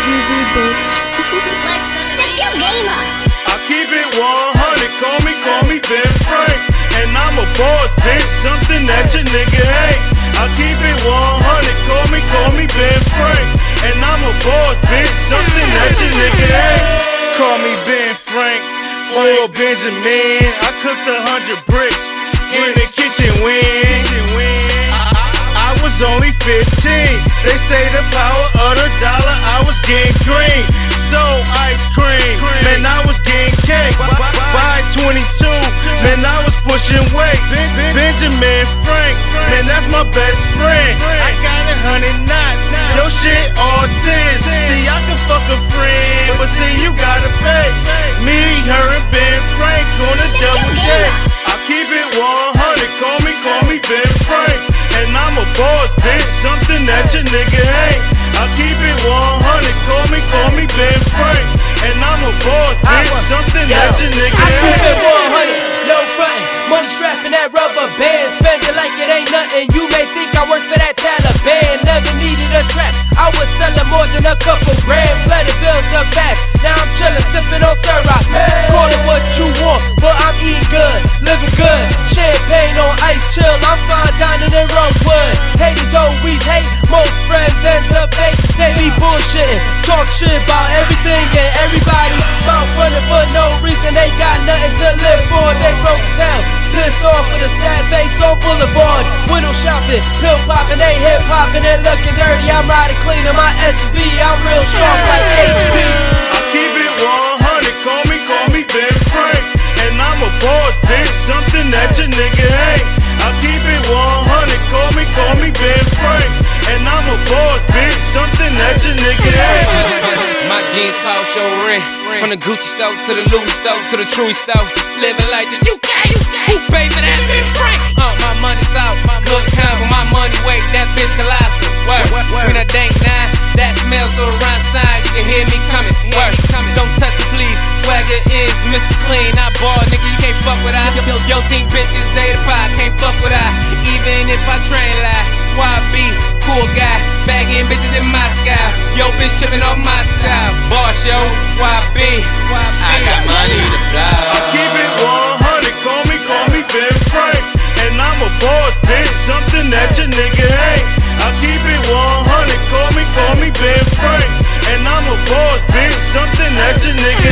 DV, bitch. Let's step your game up. I keep it 100, call me Ben Frank. And I'm a boss, bitch, something that your nigga ain't. I keep it 100, call me Ben Frank. And I'm a boss, bitch, something that your nigga ain't. Call me Ben Frank, or Benjamin. I cooked 100 bricks in the kitchen when I was only 15. They say the power of the dollar, I was getting green. So ice cream, man, I was getting cake. By 22, man, I was pushing weight. Benjamin Frank, man, that's my best friend. I got 100 knots, your shit all 10s. See, I can fuck a friend, but see, you gotta pay. Me, her, and Ben Frank on a double date. I keep it 100, call me Ben Frank. And I'm a boss, bitch, something that your nigga ain't. I keep it 100, call me Ben Frank. And I'm a boss, bitch, something that your nigga I keep ain't. it 100, no frontin', money strapping that rubber band. Spend it like it ain't nothing. You may think I work for that Taliban. Never needed a trap, I was selling more than a couple grand. Flooded bills up fast, now I'm chillin', sippin' on syrup. Call it what you want, but I'm eating good, living good. Champagne on ice, chill, I'm fine dining in Rosewood. Haters always hate, most friends end up fake. They be bullshitting, talk shit about everything and everybody. Mouth running for no reason, they got nothing to live for. They broke down, pissed off with a sad face on Boulevard. Window shopping, pill popping, they hip hopping and looking dirty. I'm riding clean in my SV, I'm real sharp like HB. I keep it 100, call me Ben Frank. And I'm a boss, bitch, something that your nigga ain't. I keep it 100, call me Ben Frank. And I'm a boss, bitch, something that your nigga ain't. My jeans power show rent. From the Gucci store to the Louis store to the Truey store. Living like the UK. Who pay for that, Ben Frank? My money's out, good time, but my money weight, that bitch colossal. Word. When I dank nine, that smells so around sign, you can hear me coming. Word. Don't touch me, please. Swagger is Mr. Clean. I ball, nigga, you can't fuck with I. Yo, team bitches, they the pie, can't fuck with I. Even if I train lie, YB, cool guy, bagging bitches in my style. Yo, bitch tripping off my style. Boss, yo, YB, I got money to blow. I keep it 100, call me Ben Frank. And I'm a boss, bitch, something that your nigga ain't. I keep it 100, call me Ben Frank. And I'm a boss, bitch, something that your nigga